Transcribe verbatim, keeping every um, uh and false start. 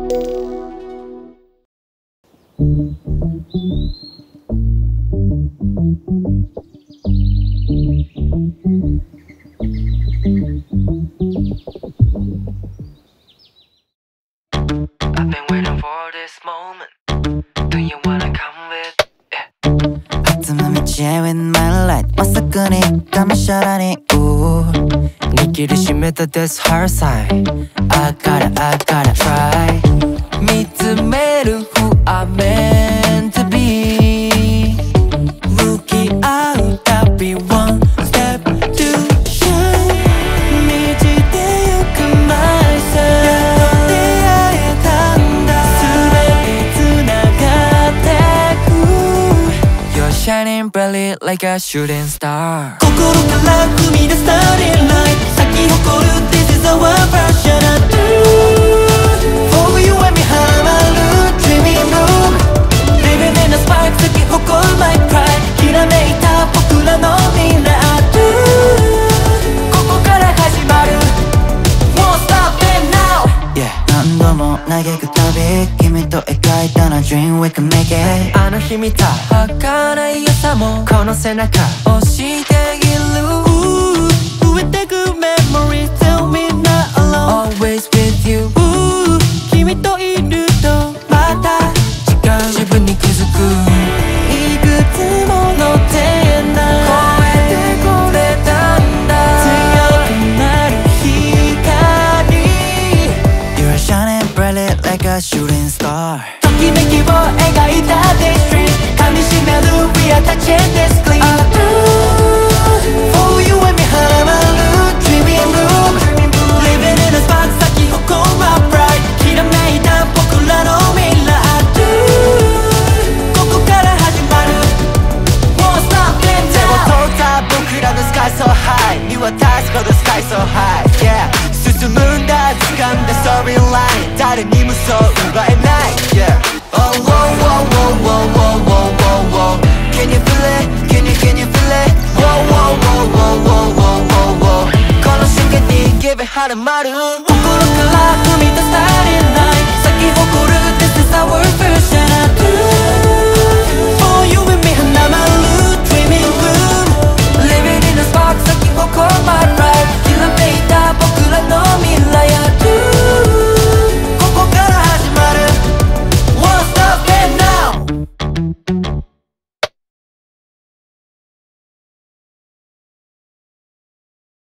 I've been waiting for this moment. Do you wanna come with? Yeah. 어떤 맘이지 with my light 왔었거니 감시하라니 우 느끼기 심했다 this hard side. I gotta I gotta try 믿음에는 who I'm meant to be. Rookie out I'll be one step too shy 미지대요 그 myself 너대야에 단다 수레비 지나갔다고 You're shining brightly like a shooting star. 心から踏み出す starting line 咲き誇る This is our version of For you and me 하나를 dreaming room Living in a spark 咲き誇る my pride きらめいた僕らの未来ここから始まる Won't stop it now Yeah 何度も嘆くたび君と描いたな dream we can make it あの日見た儚い朝もこの背中押している。 増えてく memories tell me not alone Always with you 君といるとまた違う自分に気づく。 いくつもの手な超えてこれたんだ強くなる光 You're shining brightly like a shooting star ときめきを描いた daydream 噛みしめる We are touching this clean For you and me 하나를 dreaming room Living in a spark 咲き誇る my pride きらめいた僕らの未来ここから始まる Won't stop it now 手を取った僕らの sky so high 見渡すほど sky so high Yeah 進むんだ掴んだ story line 誰にもそう奪えない Yeah Oh oh oh oh oh oh oh oh Can you feel it? Can you can you feel it? Oh oh oh oh oh oh oh この瞬間に give it 始まる心から